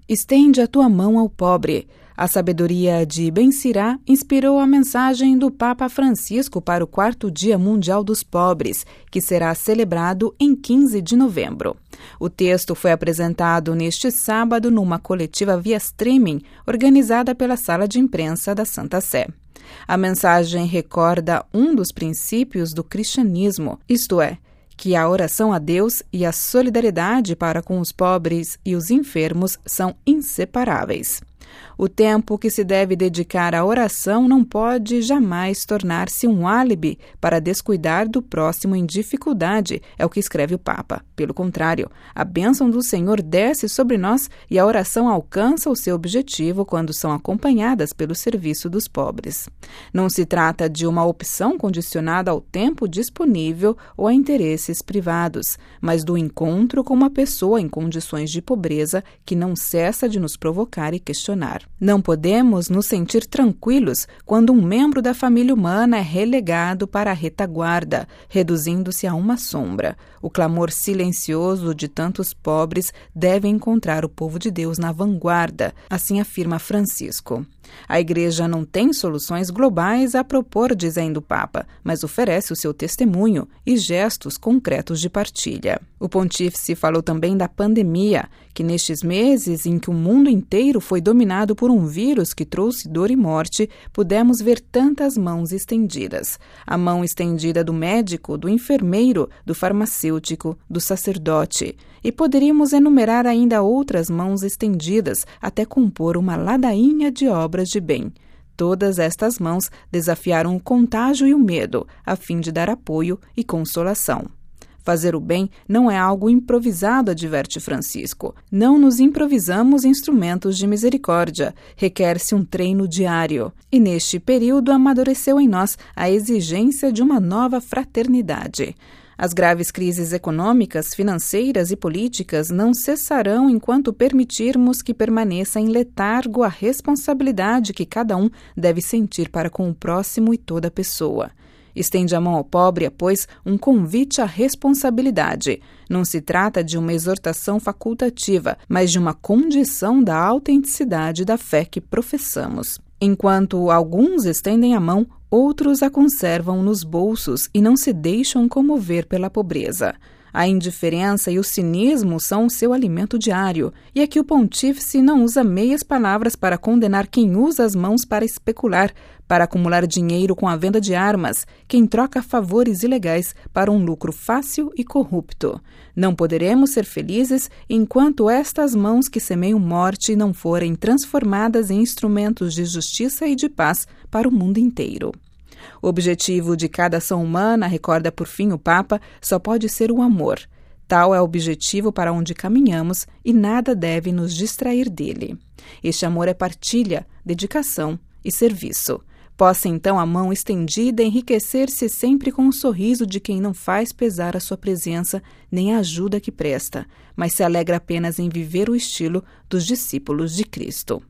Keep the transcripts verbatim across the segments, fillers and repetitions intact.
estende a tua mão ao pobre. A sabedoria de Ben Sirá inspirou a mensagem do Papa Francisco para o quarto Dia Mundial dos Pobres, que será celebrado em quinze de novembro. O texto foi apresentado neste sábado numa coletiva via streaming organizada pela Sala de Imprensa da Santa Sé. A mensagem recorda um dos princípios do cristianismo, isto é, que a oração a Deus e a solidariedade para com os pobres e os enfermos são inseparáveis. O tempo que se deve dedicar à oração não pode jamais tornar-se um álibi para descuidar do próximo em dificuldade, é o que escreve o Papa. Pelo contrário, a bênção do Senhor desce sobre nós e a oração alcança o seu objetivo quando são acompanhadas pelo serviço dos pobres. Não se trata de uma opção condicionada ao tempo disponível ou a interesses privados, mas do encontro com uma pessoa em condições de pobreza que não cessa de nos provocar e questionar. Não podemos nos sentir tranquilos quando um membro da família humana é relegado para a retaguarda, reduzindo-se a uma sombra. O clamor silencioso de tantos pobres deve encontrar o povo de Deus na vanguarda, assim afirma Francisco. A Igreja não tem soluções globais a propor, dizendo o Papa, mas oferece o seu testemunho e gestos concretos de partilha. O pontífice falou também da pandemia, que nestes meses em que o mundo inteiro foi dominado por um vírus que trouxe dor e morte, pudemos ver tantas mãos estendidas. A mão estendida do médico, do enfermeiro, do farmacêutico, do sacerdote. E poderíamos enumerar ainda outras mãos estendidas até compor uma ladainha de obras de bem. Todas estas mãos desafiaram o contágio e o medo, a fim de dar apoio e consolação. Fazer o bem não é algo improvisado, adverte Francisco. Não nos improvisamos instrumentos de misericórdia. Requer-se um treino diário. E neste período amadureceu em nós a exigência de uma nova fraternidade. As graves crises econômicas, financeiras e políticas não cessarão enquanto permitirmos que permaneça em letargo a responsabilidade que cada um deve sentir para com o próximo e toda pessoa. Estende a mão ao pobre é, pois, um convite à responsabilidade. Não se trata de uma exortação facultativa, mas de uma condição da autenticidade da fé que professamos. Enquanto alguns estendem a mão, outros a conservam nos bolsos e não se deixam comover pela pobreza. A indiferença e o cinismo são o seu alimento diário, e aqui o pontífice não usa meias palavras para condenar quem usa as mãos para especular, para acumular dinheiro com a venda de armas, quem troca favores ilegais para um lucro fácil e corrupto. Não poderemos ser felizes enquanto estas mãos que semeiam morte não forem transformadas em instrumentos de justiça e de paz para o mundo inteiro. O objetivo de cada ação humana, recorda por fim o Papa, só pode ser o amor. Tal é o objetivo para onde caminhamos e nada deve nos distrair dele. Este amor é partilha, dedicação e serviço. Possa então a mão estendida enriquecer-se sempre com o sorriso de quem não faz pesar a sua presença nem a ajuda que presta, mas se alegra apenas em viver o estilo dos discípulos de Cristo.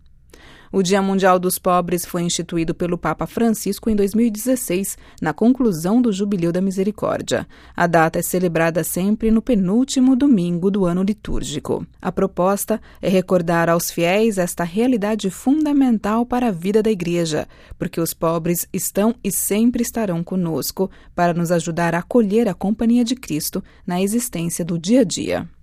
O Dia Mundial dos Pobres foi instituído pelo Papa Francisco em dois mil e dezesseis, na conclusão do Jubileu da Misericórdia. A data é celebrada sempre no penúltimo domingo do ano litúrgico. A proposta é recordar aos fiéis esta realidade fundamental para a vida da Igreja, porque os pobres estão e sempre estarão conosco para nos ajudar a acolher a companhia de Cristo na existência do dia a dia.